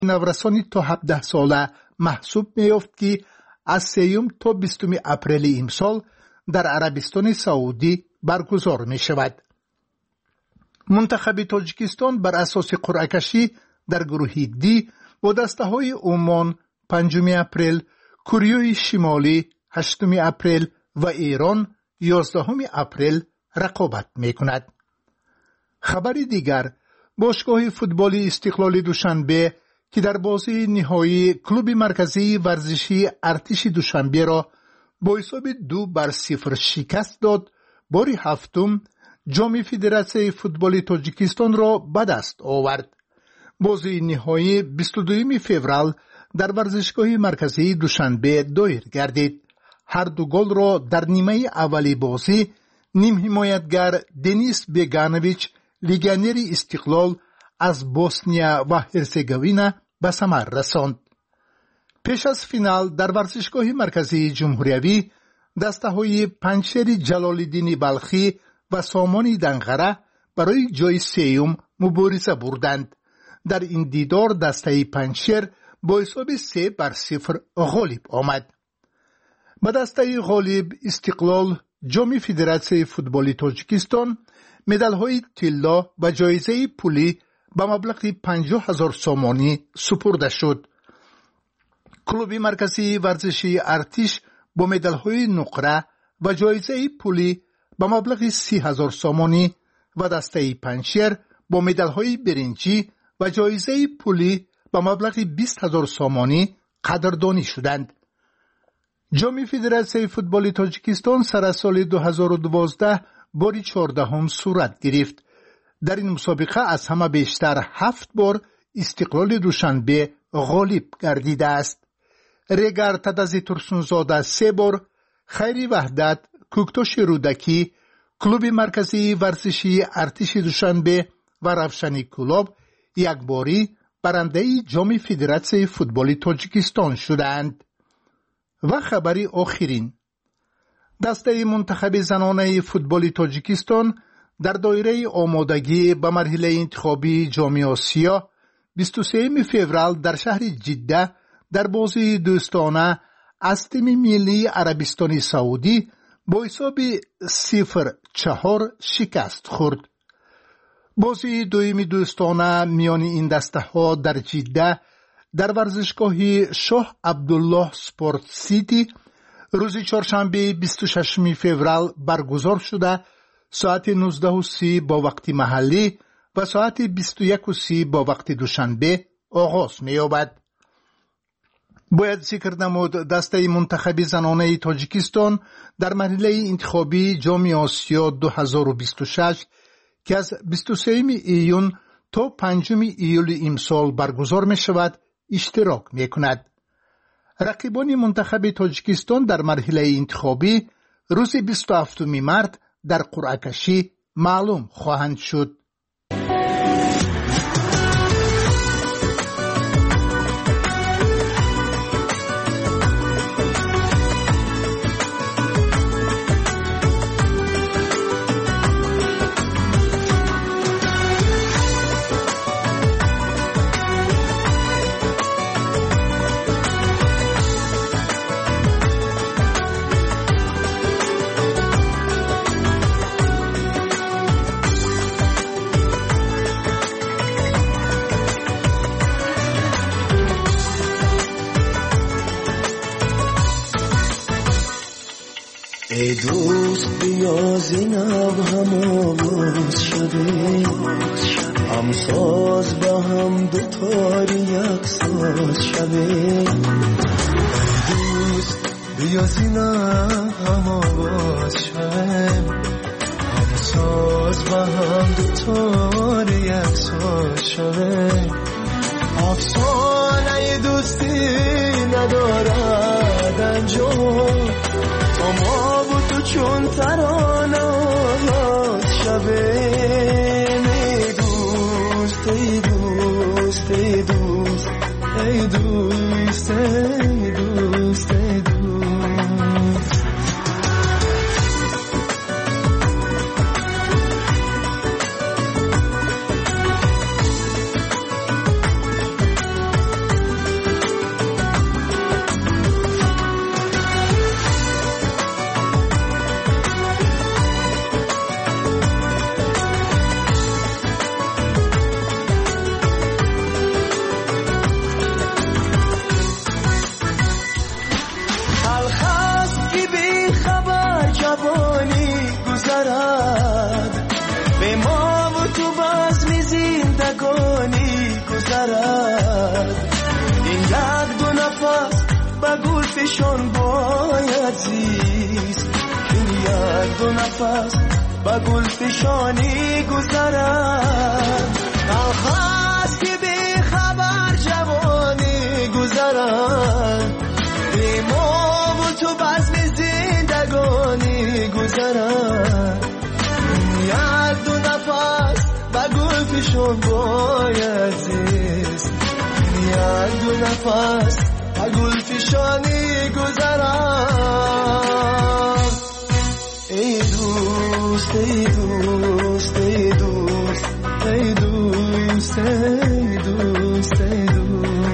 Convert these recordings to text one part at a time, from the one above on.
نورسانی تا 17 ساله محسوب می‌یافت که از 3 تا 20 اپریل امسال در عربستان سعودی برگزار می‌شود. منتخب تاجیکستان بر اساس قرعه کشی در گروه دی با دسته‌های عمان 5 اپریل، کره شمالی 8 اپریل و ایران 11 اپریل رقابت می‌کند. خبر دیگر، باشگاه فوتبال استقلال دوشنبه که در بازی نهایی کلوب مرکزی ورزشی ارتش دوشنبه را با حساب 2-0 شکست داد، بار هفتم جام فدراسیون فوتبال تاجیکستان را به دست آورد. بازی نهایی 22 فوریه در ورزشگاه مرکزی دوشنبه دایر گردید. هر دو گل را در نیمه اولی بازی نیم حمایتگر دنیس بیگانویچ لیگانر استقلال از بوسنیا و هرزگوینا به ثمر رساند. پیش از فینال در ورزشگاه مرکزی جمهوریوی دسته‌های پنجشیر جلال‌الدین بلخی و سامان دنغره برای جای 3 مبارزه بردند. در این دیدار دسته پنجشیر با حساب 3-0 غالب آمد. با دسته غالب استقلال جام فدراسیون فوتبال تاجیکستان مدال‌های طلا و جایزه پولی به مبلغ 50,000 سامانی سپرده شد. کلوب مرکزی ورزشی ارتش با مدال‌های نقره و جایزه پولی به مبلغ 30,000 سامانی و دسته پنجشیر با مدال‌های برنجی و جایزه پولی به مبلغ 20,000 سامانی قدردانی شدند. جام فدراسیون فوتبال تاجیکستان سر سال 2012 بار 14 صورت گرفت. در این مسابقه از همه بیشتر 7 بار استقلال دوشنبه غالب گردیده است. رگر تدازی ترسونزاده 3 بار، خیری وحدت، کوکتوش رودکی، کلوب مرکزی ورزشی ارتش دوشنبه و روشنی کلوب 1 باری برنده جام فدراسیون فوتبال تاجیکستان شدند. و خبری آخرین، دسته منتخب زنانه فوتبال تاجیکستان در دایره آمادگی به مرحله انتخابی جام آسیا 23 فوریه در شهر جده در بازی دوستانه از تیم ملی عربستان سعودی با حساب 0-4 شکست خورد. بازی دویم دوستانه میان این دسته ها در جده در ورزشگاه شاه عبدالله سپورت سیتی روز چهارشنبه 26 فوریه برگزار شده ساعت 19:30 با وقت محلی و ساعت 21:30 با وقت دوشنبه آغاز می‌یابد. باید ذکر نمود دسته منتخب زنانه تاجیکستان در مرحله انتخابی جام آسیا 2026 که از 23 ایون تا 5 ایول امسال برگزار می شود اشتراک می کند. رقیبان منتخب تاجیکستان در مرحله انتخابی روز 27 مارس در قرعه کشی معلوم خواهند شد. ای دوست بیا زینب هم آواز شده، هم ساز با هم دوتار یک ساز شده. ای دوست بیا زینب هم آواز شده، هم ساز با هم دوتار یک ساز شده. افسانه دوستی ندارد انجام، ما با تو چون ترانه شبه. ای دوست ای دوست ای دوست ای دوست ای دوست ای دوست. و گلفشان باید زیست که یک دو نفس با گلفشانی گذرد آخاست که به خبر جوانی گذرد به ما و تو بزم زندگانی گذرد یک دو نفس با گلفشان باید زیست یک دو نفس با گلفشانی گذرد ای دوست ای دوست ای دوست ای دوست ای دوست ای دوست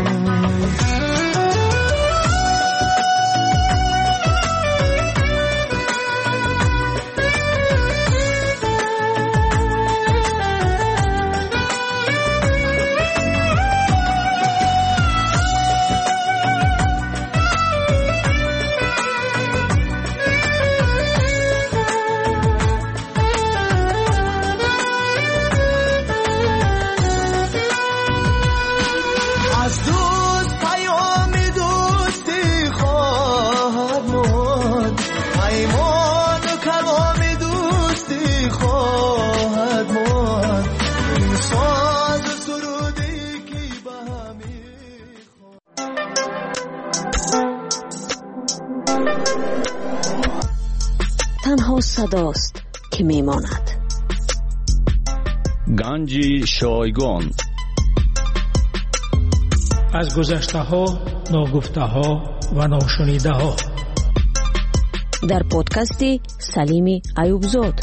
تنها صداست که میماند. گنج شایگان از گذشته ها، ناگفته ها و ناشنیده ها در پادکست سلیم ایوبزاد.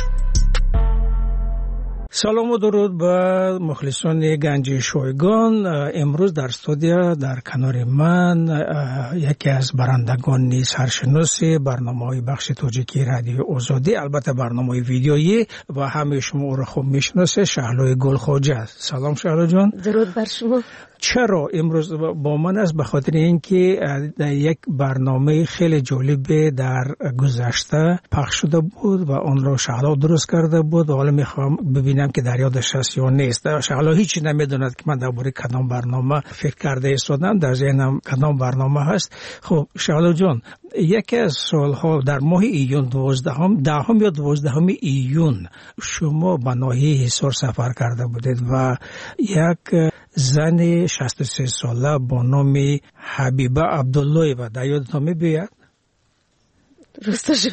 سلام و درود به مخلصان گنج شایگان. امروز در استودیو در کنار من یکی از برندگان سرشناس برنامه‌های بخش تاجیکی رادیو آزادی، البته برنامه ویدیویی و همه شما او را خوب میشناسه، شهلا گلخواجه. سلام شهلا جان. درود بر شما. چرا امروز با من است؟ به خاطر اینکه یک برنامه خیلی جالب در گذشته پخش شده بود و آن را شهلا درست کرده بود و حالا میخوام ببینم که در یادش هست یا نیست. شهلا هیچی نمیدوند که من درباره کدام برنامه فکر کرده ایستادم، در ذهنم کدام برنامه هست. خب شهلا جان، یکی از سالها در ماه ایون 10 یا 12 ایون شما به ناحیه حصار سفر کرده بودید و یک زن 63 ساله با نام حبیبه عبدالله و در یادتان می‌بیاد؟ درستش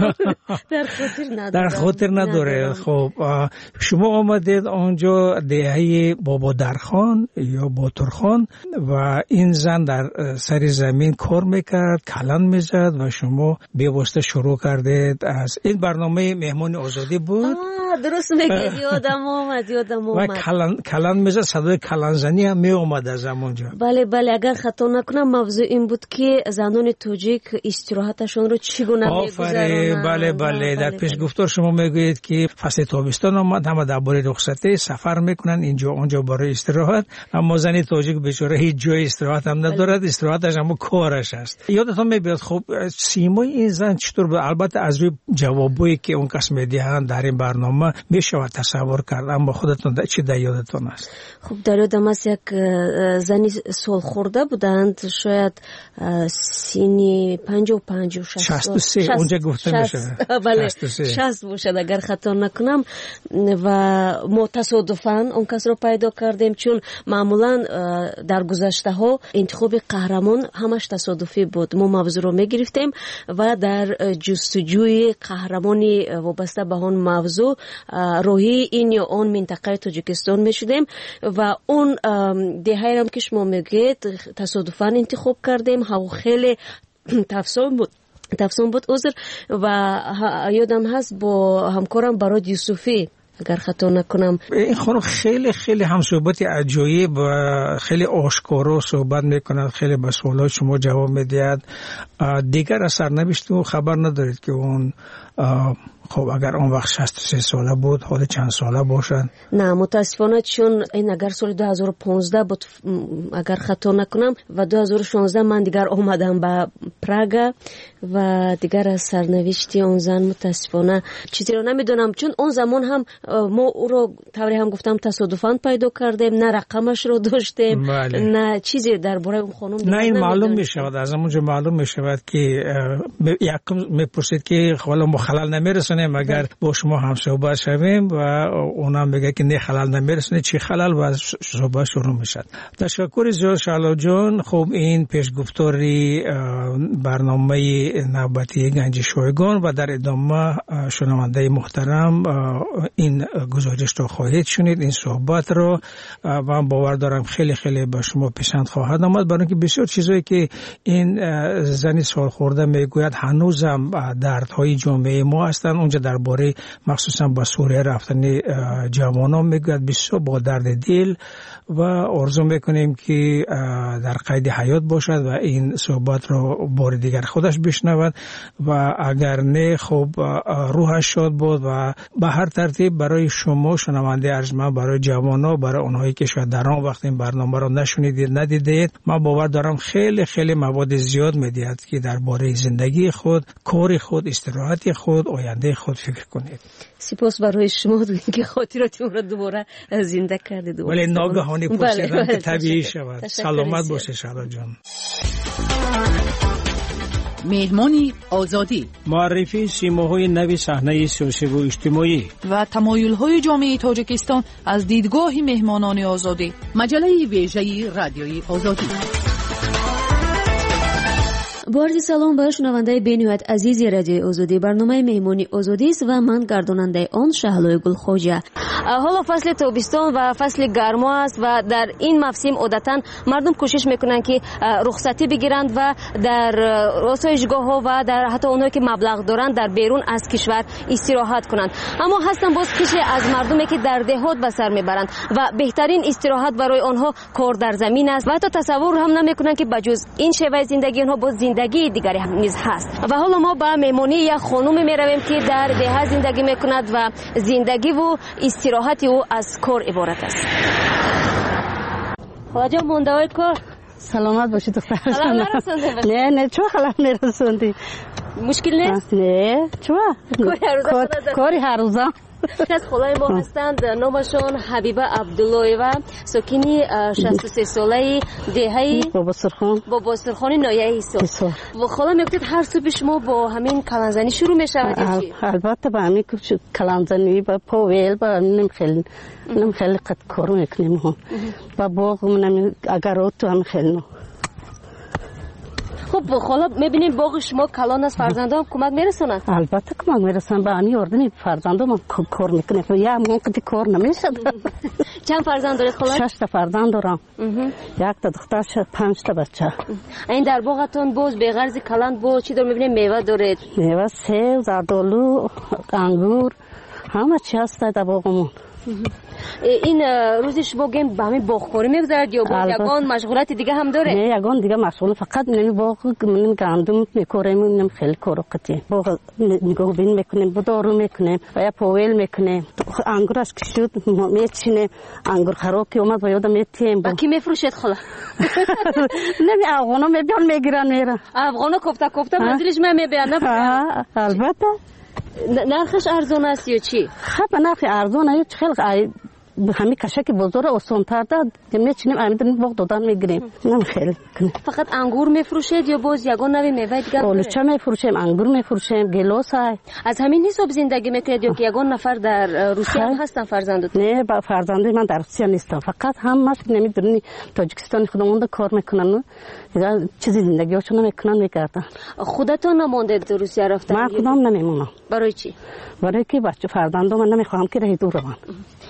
در خاطر نداره. خب شما آمدید آنجا دهه بابا درخان یا باترخان و این زن در سر زمین کار میکرد، کلان میزد و شما به واسطه شروع کردید. از این برنامه مهمان آزادی بود. درست میگید، یادم اومد. و کلان میزد، صدای کلان زنی هم می اومد از همونجا. بله اگر خطا نکنم موضوع این بود که زنان تاجیک استراحتشون رو چگونه میگذرونن. بله در پیش گفتار شما میگویید که فصل تابستان آمد، همه درباره رخصتی سفر میکنن اینجا اونجا برای استراحت، اما زن تاجیک بیچاره هیچ جای استراحت هم ندارد. استراحتش هم کارش است. یادتون میاد خب سیمای این زن چطور بود؟ البته از روی جوابایی که اون کس میدهند در این برنامه میشه تصور کرد، اما خودتون چی در یادتون است؟ خب در یادم است یک زنی سال خورده بودند، شاید سینی 55 و 63 اونجا گفته میشه. بله 60 باشد اگر خطا نکنم. و ما تصادفاً اون کس رو پیدا کردیم، چون معمولاً در گذشته ها انتخاب قهرمان همش تصادفی بود. ما موضوع رو میگرفتیم و در جستجوی قهرمانی وابسته به اون موضوع روحی این یا اون منطقه تاجیکستان میشدیم و اون دهه هم که شما میگید تصادفاً انتخاب کردیم. هوا خیلی تفسون بود عذر. و یادم هست با همکارم براد یوسفی اگر خطا نکنم، این خانم خیلی خیلی هم صحبت عجایب و خیلی آشکارا صحبت میکنند، خیلی به سوالات شما جواب میدهد. دیگر از سرنوشت خبر ندارید که اون خب اگر اون وقت 63 ساله بود حالا چند ساله باشد؟ نه متاسفانه چون این اگر سال 2015 بود اگر خطا نکنم و 2016 من دیگر آمدم به پراگ و دیگر از سرنوشتی اون زن متاسفانه چیزی رو نمیدونم، چون اون زمان هم ما او رو طوری هم گفتم تصادفاً پیدا کردیم، نه رقمش رو داشتیم نه چیزی درباره اون خانم نه این معلوم می شود، از همونجا معلوم می شود که یکم میپرسید که حالا ما خلل نمیرسونیم اگر با شما هم صحبت شویم و اونم بگه که نه خلل نمیرسونه چی خلل و صحبت شروع میشد. تشکر زیاد شعلا جان. خب این پیشگفتاری برنامه نوبتی گنج شایگان و در ادامه شنونده محترم این گزارش رو خواهید شنید، این صحبت رو من باور دارم خیلی خیلی به شما پسند خواهد آمد، برای اینکه بسیار چیزایی که این زنی سال خورده میگوید هنوزم دردهای جامعه ما هستند. اونجا درباره مخصوصا با سوریه رفتن جوانان میگوید بسیار با درد دل و آرزو میکنیم که در قید حیات باشد و این صحبت رو بار دیگر خودش بشنود و اگر نه خب روحش شاد بود و به هر ترتیب برای شما شنونده ارجمند، برای جوانان، برای اونهایی که شاید در آن وقت این برنامه رو نشنیدید ندیدید، من باور دارم خیلی خیلی مواد زیاد میدید که درباره زندگی خود، کار خود، استراحت خود، آینده خود فکر کنید. سپاس برای شما که خاطراتم رو دوباره زنده کردید. ولی ناگهانی پرسیدم که طبیعی شود. سلامت باشه شعلا جان. مهمانی آزادی، معرفی سیماهای نوی صحنه سیاسی و اجتماعی و تمایل‌های جامعه تاجیکستان از دیدگاه مهمانان آزادی. مجله ویژه رادیوی آزادی. با عرض سلام به شنونده بین‌نهایت عزیز رادیو آزادی. برنامه مهمانی آزادی است و من گرداننده آن شهلای گلخوجه. حالا فصل تابستان و فصل گرما است و در این موسم عادتاً مردم کوشش میکنن که رخصتی بگیرند و در آسایشگاه‌ها و در حتی اونایی که مبلغ دارند در بیرون از کشور استراحت کنند. اما هستن باز کشی از مردمی که در دهات به سر میبرند و بهترین استراحت برای آنها کار در زمین است و حتی تصور هم نمیکنن که بجز این شیوه زندگی آنها باز زندگی دیگری هم نیز هست. و حالا ما به مهمانی یک خانم میرویم که در ده زندگی میکند و زندگی و استراحت او از کار عبارت است. خواجه مونده های کار سلامت باشید دختر. خلال نرسونده باشید؟ نه چون خلال نرسوندی؟ مشکل نیست؟ نه چون کاری هر روزه. از خلای ما هستند، نامشان حبیبه عبدالله و ساکنی 63 ساله دهه بابا سرخان نایه ایسا. و خلا میگفتید هر صبح شما با همین کلانزنی شروع میشود یا چی؟ البته با همین کلانزنی با پاویل با نمیخیلی قد کارو میکنیم هم با باغ منم اگرات تو هم خیلی. خب خالا میبینیم باغ شما کلان است، فرزندان کمک میرسونن؟ البته کمک میرسونن، با آنی اردنی فرزندان کار میکنه و یا من قدی کار نمیشد. چند فرزند دارید خالا؟ 6 تا فرزند دارم. یک تا دختر 5 تا بچه. این در باغتون باز به غرض کلان باز چی دار میبینیم؟ میوه دارید؟ میوه سیب، زردآلو، انگور، همه چی هست در باغمون. این روزی شما گیم به همین باغکاری میگذارد یا باز یگان مشغولیت دیگه هم داره؟ نه یگان دیگه مشغول، فقط نمی باغ من گندم میکاریم، نمی خیلی کارو قطعی باغ نگاه بین میکنیم، دارو میکنیم و یا پاویل میکنیم. انگورش که شد میچینیم، انگور خراب که اومد و یادم میتیم. با کی میفروشید خلا؟ نمی افغانا میبیان میگیرن میرن. افغانا کوفته منزلش میبرن؟ البته. نرخش ارزان است یا چی؟ خب نرخ ارزان است، خیلی همین کشک بزرگ آسان‌تر داد میچینیم امیدن باغ دادن میگیریم. نم خیلی فقط انگور میفروشید یا باز یگان نوی میوه دیگه؟ اولچه میفروشیم، انگور میفروشیم، گیلاس های. از همین حساب زندگی میکنید یا که یگان نفر در روسیه هم هستن فرزندتون؟ نه با فرزندای من در روسیه نیستم، فقط همش نمیدونی تاجیکستان خودمون کار میکنن و چیزی زندگیشون میکنن میگردن. خودتون نموندید روسیه رفتن؟ من خودم نمیمونم. برای چی؟ برای که بچه فرزندام من نمیخوام که راه دور روان.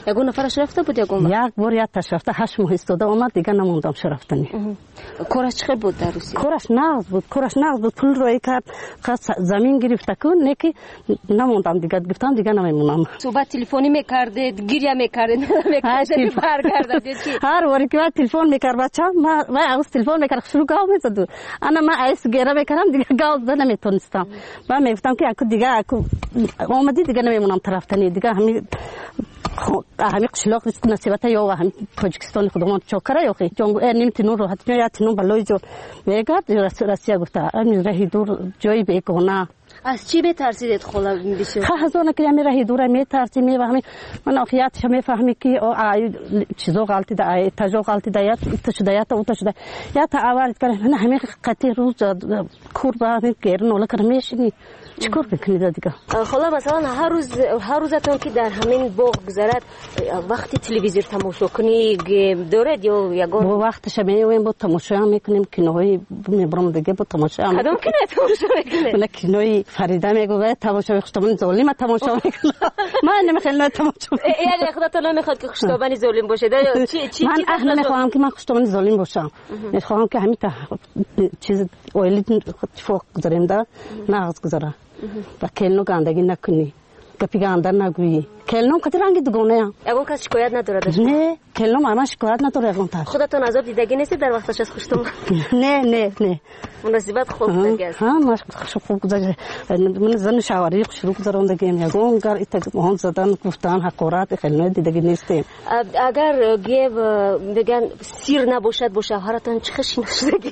یگون نفرش رفته بود یگون یک بار یک تاش رفته 8 ماه استاده اومد دیگه نموندم چه رفتنی. کارش چقدر بود در روسیه؟ کارش نقد بود پول روی کرد زمین گرفته کن نکی نموندم دیگه گفتم دیگه نمیمونم. صحبت تلفنی میکردید گریه میکردید نمیکردید برگردید هر واری که تلفن میکرد بچه‌م ما از تلفن میکرد شروع گاو میزد انا ما ایس گره میکردم دیگه گاو زدن نمیتونستم و میگفتم که اكو دیگه اكو اومدی دیگه نمیمونم طرفتنی دیگه همین قشلاق است نصیبت یا همین تاجیکستان خودمون چاکره یا خی جنگ نمیتونن راحت یا تنون بالای جو میگرد روسیه گفته امیر راه دور جایی بکنه. از چی میترسید خلا بسیار؟ هزونه که امیر راه دور میترسید میفهمی من آخیاتش میفهمی که چیزا غلطی ده تجا غلطی ده یا تشدیات او تشدیات یا تا آوارد کنه من همین قطعی روز کوربا میگیرن ولی کرمیشی چیکار بکنید دیگه؟ خلا مثلا هر روزتون که در همین باغ گذرد وقتی تلویزیون تماشا کنی دارد یا یگان وقتش میایم با تماشا میکنیم کینوهای میبرم دیگه با تماشا کدام کینو تماشا میکنید؟ من کینوی فریده میگه تماشا خشتمن ظالم تماشا میکنه من نمیخوام تماشا یعنی خودتون نمیخواد که خشتمن ظالم باشه چی من اهل نمیخوام که من خشتمن ظالم باشم میخوام که همین چیز اولی فوق گذاریم ده ناز گذاره و کلنو گندگی نکنی گپی گندر نگویی کلنو کدی رنگی دگونه ام اگه کس شکایت نداره نه کلنو ما شکایت نداره اون تا خودتون عذاب دیدگی نیست در وقتش از خوشتون نه مناسبت خوب دیگه است ها ما خوب گذاشت من زن شواری شروع کردم دیگه میگم گر ایت مهون زدن گفتن حقارت کلنو دیدگی نیست. اگر گیو بگن سیر نباشد با شوهرتون چه خشی نشدگی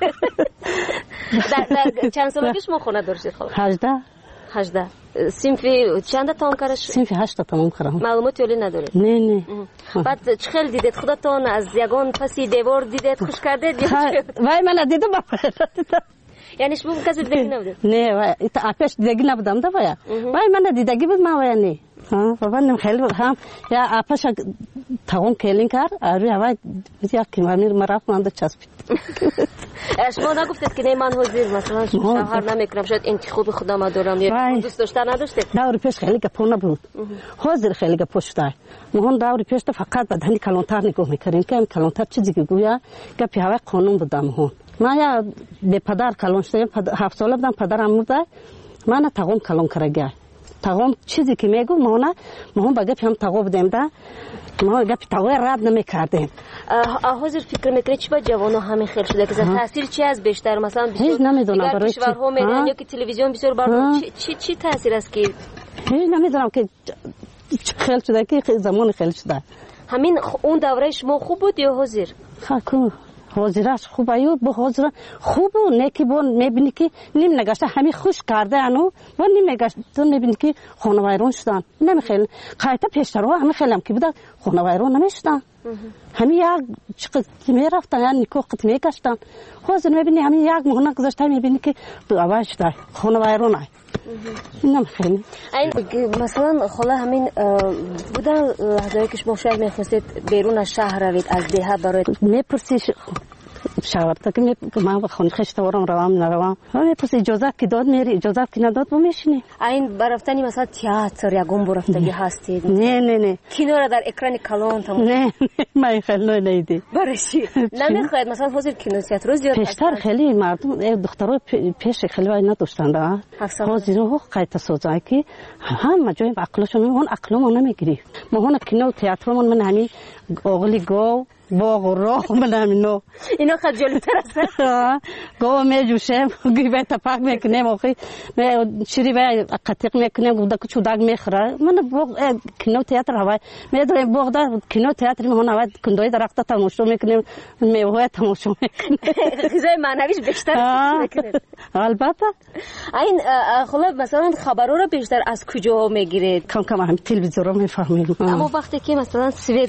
در چند سالگی شما خونه داشتید خاله 18 صنفی چند تام کارش صنفی 8 تمام کردم معلوماتی ولی نداره نه بعد چه خیلی دیدید خودتون از یگان پسی دیوار دیدید خوش کردید وای من دیدم یعنی شما کسی دیدگی نبود نه وای آپش دیدگی نبودم ده وای من دیدگی بود ما وای نه بابا نم خیلی هم یا آپش تاون کلین کار آره وای یا کی مرا مانده چسبید شما نگفتید که نه من حاضر مثلا شوهر نمیکنم شاید انتخاب خودم دارم یا دوست داشتن نداشتید داوری پیش خیلی گپونه بود حاضر خیلی گپشتای مهون داوری پیش فقط بدنی کلانتر نگاه میکردیم که کلانتر چیزی که گویا گپی هوا قانون بودم مهون ما یا به پدر کلان شدم 7 ساله بودم پدرم مرده من تاون کلان کرده تاون چیزی که میگم مهون با گپی هم تاو بودم ده ما گپی تاو رد نمیکردیم. حاضر فکر میکنید چی با جوانو همین خیلی شده که تاثیر چی از بیشتر مثلا هیچ نمیدونم برای چی کشورها میدن یا که تلویزیون بسیار بر چی تاثیر است که هیچ نمیدونم که خیلی شده که زمان خیلی شده همین اون دوره شما خوب بود یا حاضر خاکو حاضرش خوب ایو با حاضر خوب نه که بون میبینی که نیم نگاشته همین خوش کرده انو و نیم نگاشته تو میبینی که خانوایرون شدن نمیخیل قایتا پیشترو همین خیلم که بود خانوایرون نمیشدن همین یک چقدر میرفتن یا نیکو قط میکشتن حاضر میبینی همین یک مهنه گذاشته میبینی که دو آواز شده خانوایرون ای نمیخیل مثلا خاله همین بودن لحظه‌ای که شما شاید میخواستید بیرون از شهر روید از دهه برای میپرسی شاورتا که من خونه خشتوارم روام نروام میپرسی اجازه که داد میری اجازه که نداد و میشینی این برفتنی مثلا تئاتر یا گم برفتگی هستید نه کینو را در اکران کلان تمام نه من خیلی نیدی برای چی نمیخواید مثلا حاضر کینو تئاتر رو زیاد پیشتر خیلی مردم دخترها پیش خیلی وای نداشتن حاضر رو قایت سوزای که هم جای عقلشون اون عقلمون نمیگیری ما هون کینو تئاترمون من همین اوغلی گو باغ و راه من همینو اینا خیلی جالب‌تر است گو میجوشم گیبه تپاک میکنم آخی چیری به قطیق میکنم گودا که چوداگ میخوره من باغ کینو تئاتر هوای میدونم باغ در کینو تئاتر میهون هوای کندوی درخت تماشا میکنیم میوه تماشا میکنیم غذای معنویش بیشتر میکنید البته این خلا مثلا خبرها رو بیشتر از کجا میگیرید کم همین تلویزیون رو میفهمیم اما وقتی که مثلا سوید نباشه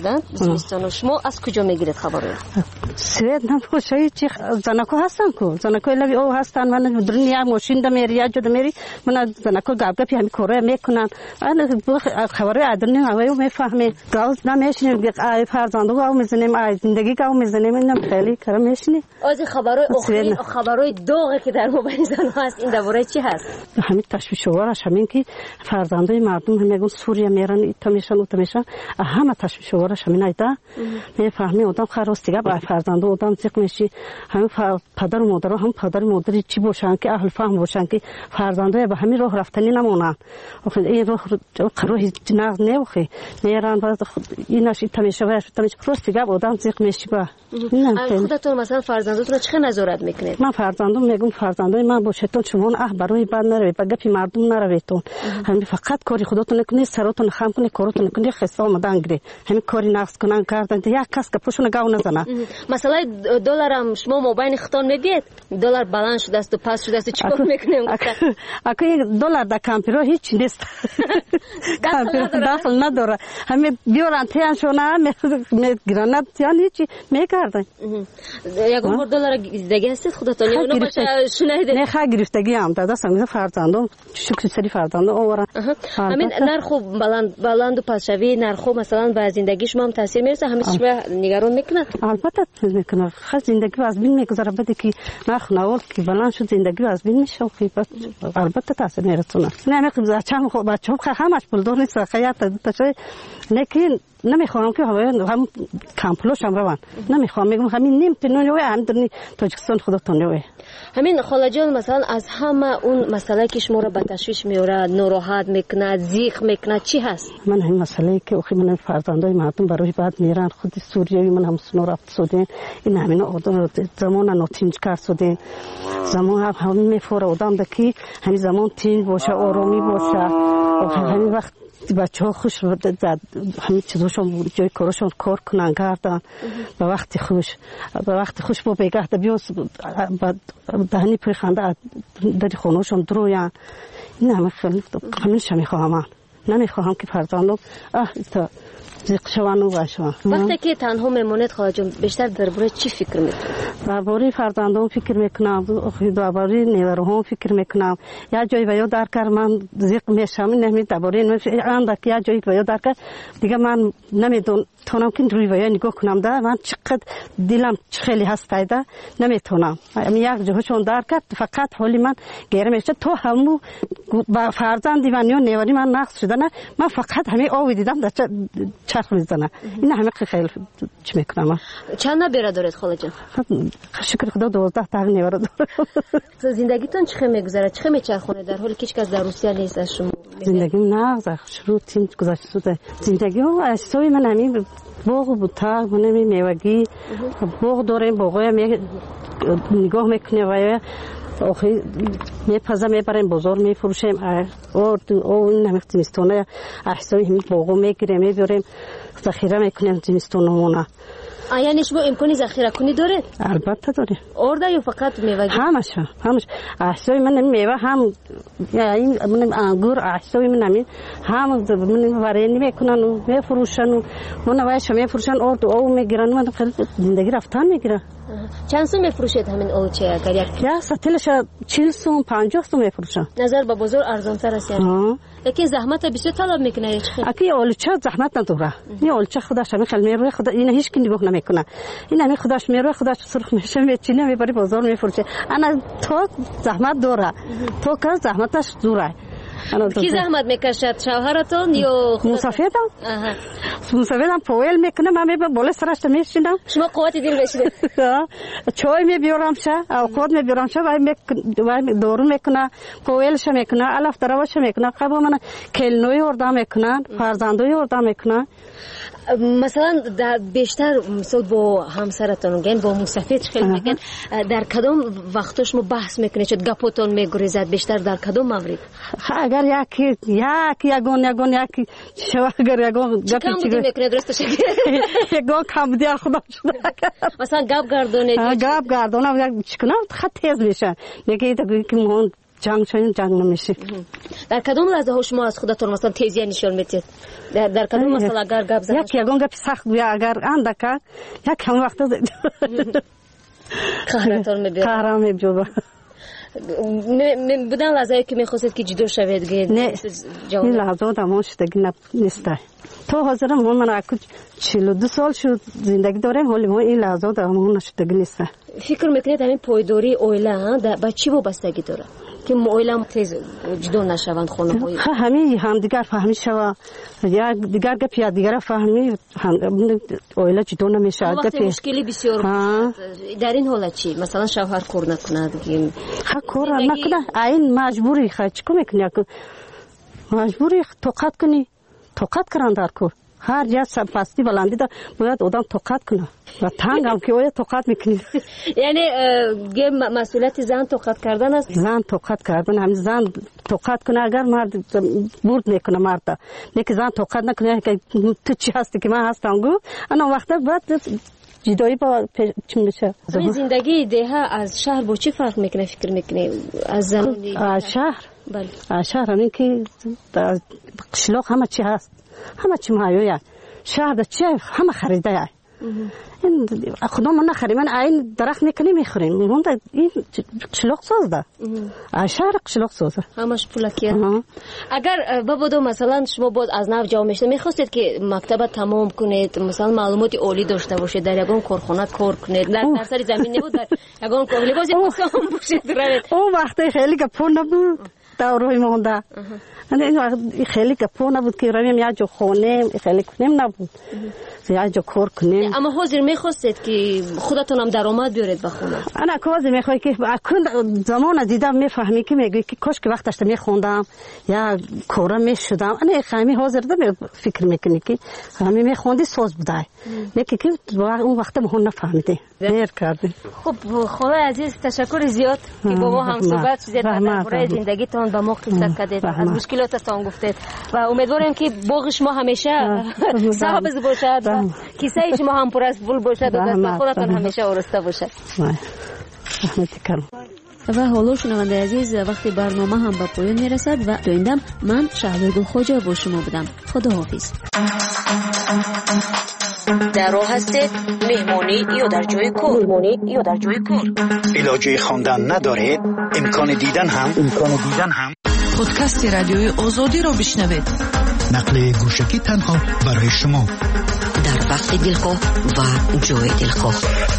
آمدند زمستان. شما از کجا میگیرید خبر؟ سوید نمیشه چی زنکو هستن کو زنکو لبی او هستن من دنیا ماشین د میری یا جد میری من زنکو گاب گپی همین کاره میکنن من خبر ادرنی هوایو میفهمی گاز نمیشنیم فرزندو گاو میزنیم زندگی گاو میزنیم اینم خیلی کار میشنی از خبرای آخرین خبرای داغی که در موبایل زن هست این درباره چی هست؟ همین تشویش وارش همین که فرزندای مردم میگن سوریه میرن ایتا میشن اوتا میشن همه تشویش وارش همین ایدا میفهمی آدم خلاص دیگه با فرزند آدم زیق میشی همین پدر و مادر هم پدر و مادری چی باشن که اهل فهم باشن که فرزندای به همین راه رفتنی نمونن این راه جناز نوخی میرن بعد ایناش ایتا میشه و خلاص دیگه آدم زیق میشی با خودتون مثلا فرزندتون چه نظارت میکنید؟ من فرزندم میگم فرزندای من باشتون شما برای بعد نروید با گپی مردم نرویدتون همین فقط کاری خودتون نکنید سراتون خام کنید کارتون کنید خسته آمدن گری همین کاری نقص کنن کردن یک کس که پوشون گاو نزنه مثلا دلار هم شما موبایل خطان میدید دلار بلند شده است و پس شده است چیکار میکنیم؟ اگه یک دلار در کامپیوتر هیچ نیست داخل نداره همین بیارن تیانشونه میگیرن یعنی هیچی میکردن یک بار دلار دیگه هستید خودتون اونو باشه شنیده نه خا گرفتگی هم دادا سنگ فرزندم شکر سری فرزندم آورن همین نرخ بلند و پسشوی نرخ مثلا به زندگی شما هم تاثیر میرسه همین شما نگران میکنه البته میکنه خاص زندگی از بین میگذره بعد که نرخ نوال که بلند شد زندگی از بین میشه البته تاثیر میرسونه نه میگم بچه‌ها همش پول دار نیست خیاط تاشه لیکن نمیخوام که هم کامپلوش هم روان نمیخوام میگم همین نیم پنونیوه هم در تاجیکستان خودتونیوه همین خاله جان مثلا از همه اون مسئله که شما را به تشویش میاره ناراحت میکنه زیق میکنه چی هست؟ من همین مسئله که اخی من فرزندای مردم برای بعد میرن خود سوریوی من هم سنو رفت سودین این همین آدم زمان نوتینج کرد سودین زمان همین میفوره آدم دکی همین زمان تینج باشه آرامی باشه همین وقت بچه ها خوش همین چیزاشون جای کارشون کار کنن کردن به وقت خوش با بگه ده بیاس دهنی پریخنده در خونهشون درویان این همه خیلی همیشه میخواهم نمیخواهم که فرزندم تا زیق شوان و باشم وقتی که تنها میمونید خاله جان بیشتر درباره چی فکر میکنید؟ درباره فرزندم فکر میکنم درباره نیروهم فکر میکنم یا جایی ویا در کار من زیق میشم نمیدونم درباره اندک یا جایی ویا در کار دیگه من نمیدونم که روی ویا نگاه کنم ده من چقدر دلم خیلی هستایده نمیتونم یک جهشون در کرد فقط حالی من گیره میشه تو همو فرزندی من یا نیوری من نقص شده نه من فقط همین آوی دیدم در چرخ میزنه این همه خیلی چی میکنم چند نبیره دارید خاله جان؟ شکر خدا 12 تا نیوره داره زندگیتون چه میگذره چه میچرخونه در حالی که هیچ کس در روسیه نیست از شما؟ زندگیم نه شروع تیم گذشته شده زندگی ها اساسی من همین باغ بوتا منمی میوگی باغ داریم باغای نگاه میکنه و آخه میپزه میبریم بازار میفروشیم او نمیختیم استونه احسایی همین باغو میگیریم میبریم ذخیره میکنیم زمستونمونه یعنی شما امکانی ذخیره کنی داره؟ البته داره ارده یا فقط میوه؟ همش احسایی من میوه هم این من انگور احسایی من همین هم من ورینی میکنن و میفروشن و منوایش میفروشن او میگیرن من خیلی زندگی رفتن میگیرن چند سو میفروشید همین اولچه اگر یا سطلش 40 سو 50 سو میفروشن نظر به بازار ارزان تر است یعنی لیکن زحمت بسیار طلب میکنه اکی اولچه زحمت نداره این اولچه خودش همین خیلی میروه خدا این هیچ کی نگاه نمیکنه این همین خودش میروه خودش سرخ میشه میچینه میبری بازار میفروشه انا تو زحمت داره تو که زحمتش دوره کی زحمت میکشد شوهرتون یا مسافرتون مسافرم پویل میکنه من میبرم بالا سرش میشینم شما قوت دیر بشید چای میبیارم شه اوقات میبیارم شه و دورو میکنه پویلش میکنه الف دروش میکنه قبل من کلنوی وردا میکنن فرزندوی وردا میکنن مثلا در بیشتر مثلا با همسرتون میگن با مسافر خیلی میگن در کدام وقت شما بحث میکنید چه گپتون میگریزد بیشتر در کدام مورد اگر یکی شو اگر یگون گپی چی میکنه درست شه یگون کم دیار خدا مثلا گپ گردونه یک چیکنم خط تیز میشه میگه که مون جنگ شدیم جنگ نمیشه. در کدام لحظه ها شما از خودتون مثلا تیزی نشون میدید؟ در کدام مثلا اگر گپ زدن یکم گپ سخت بیا اگر اندک یکم وقت قهرتون میبره. قهرم میبره. بودن لحظه‌ای که می‌خواستید که جدا شوید نه این لحظات هم شدگی نیست. تو حاضرم من اکو 42 سال شد زندگی دارم ولی ما این لحظات هم شدگی نیست. فکر میکنید همین پایداری اویلا با چی وابستگی داره که اویلا تیز جدا نشوند خانم‌ها؟ همین هم دیگر فهمی شوا یا دیگر گپ یا دیگر فهمی اویلا جدا نمیشه. وقتی مشکلی بسیار در این حالت چی مثلا شوهر کار نکند گیم کار نکنه این مجبوری خرج کنی مجبوری توقت کنی توقت کردن در کار هر جا پستی بلندی دا باید آدم توقت کنه و تنگ هم که باید توقت میکنی. یعنی مسئولیت زن توقت کردن است. زن توقت کردن هم زن توقت کنه اگر مرد برد میکنه مرد نه که زن توقت نکنه که تو چی هستی که من هستم گو انا وقتا بعد جدایی با چی میشه. زندگی ده از شهر با چی فرق میکنه فکر میکنی از زمانی از شهر؟ بله شهر همین که قشلاق همه چی هست همه چی مایویه شهر ده چی همه خریده این خدا من نخریم من این درخت میکنی میخوریم من این قشلاق ساز ده شهر قشلاق سازه همش پولکیه. اگر بابا مثلا شما باز از نو جا میشته میخواستید که مکتب تمام کنید مثلا معلومات عالی داشته باشید در یگان کارخانه کار کنید در سر زمین نبود در یگان کار لباسی پاسام باشید اون وقتی خیلی گپو نبود داروی مونده این خیلی گپو نبود که رویم یا جو خونه خیلی کنیم نبود یا جو کار کنیم. اما حاضر میخواستید که خودتون هم درآمد بیارید به خونه؟ انا کاز میخوای که اکن زمان دیدم میفهمی که میگی که کاش که وقتش میخوندم یا کارا میشدم انا خیلی حاضر دم فکر میکنی که همین میخوندی ساز بودای نه که اون وقت ما نفهمیدی دیر کردی. خب خاله عزیز تشکر زیاد که با ما هم صحبت شدید درباره زندگیتون با ما قصه کردید از مشکلاتتون گفتید و امیدوارم که باغ شما همیشه سبز باشد کیسه شما هم پر از پول باشد و دست خودتون همیشه آراسته باشد. و حالا شنونده عزیز وقتی برنامه هم به پایان میرسد و دویندم من شهلا گل خواجه با شما بودم. خداحافظ. در راه هستید مهمانی یا در جای کار علاجه خواندن ندارید امکان دیدن هم پادکست رادیوی آزادی رو بشنوید. نقل گوشکی تنها برای شما در وقت دلخواه و جای دلخواه.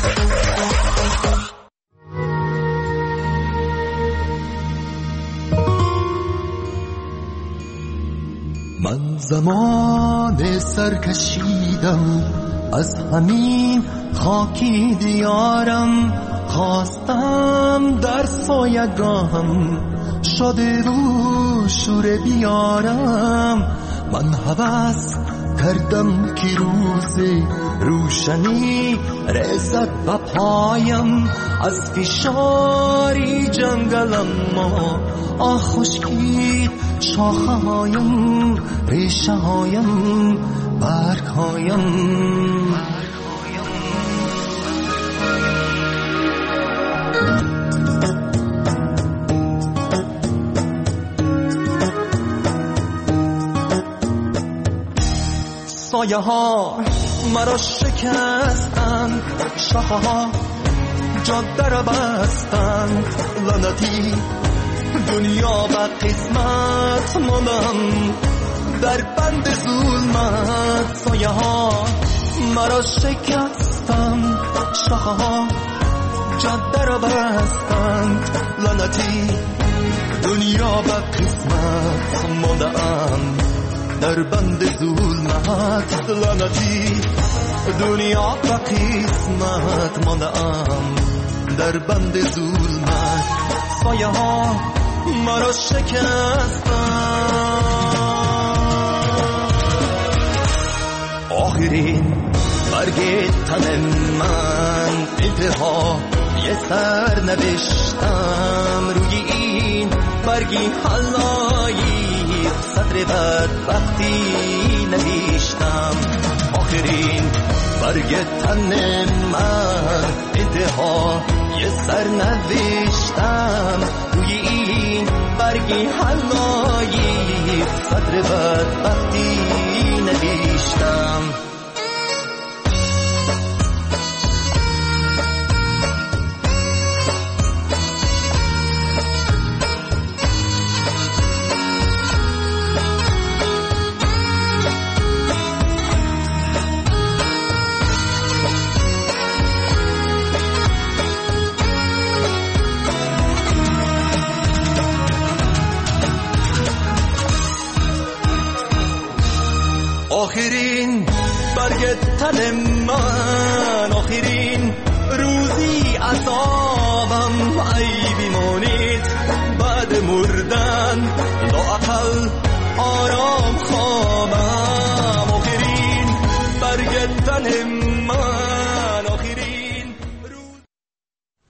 من زمان سرکشیدم از همین خاکی دیارم خواستم در سایگاهم شاد رو شور بیارم من هوس کردم که روز روشنی رسد به پایم از فشاری جنگلم ما خشکید شاخه هایم ریشه هایم برگ هایم سایه ها مرا شکستند شاخه ها جاده را بستند لعنتی دنیا و قسمت ماندم در بند ظلمت سایه ها مرا شکستند شاخه ها جاده را بستند لعنتی دنیا و قسمت ماندم در بند ظلمت لعنتی دنیا و قسمت ماندم در بند ظلمت سایه ها مرا شکستن آخرین برگ تن من انتها یه سر نوشتم روی این برگی حلایی سطر بدبختی نوشتم آخرین برگ تن من انتها یه سر نوشتم روی این برگی حلایی صدر بدبختی نوشتم آخرین برگ تن من آخرین روزی عذاب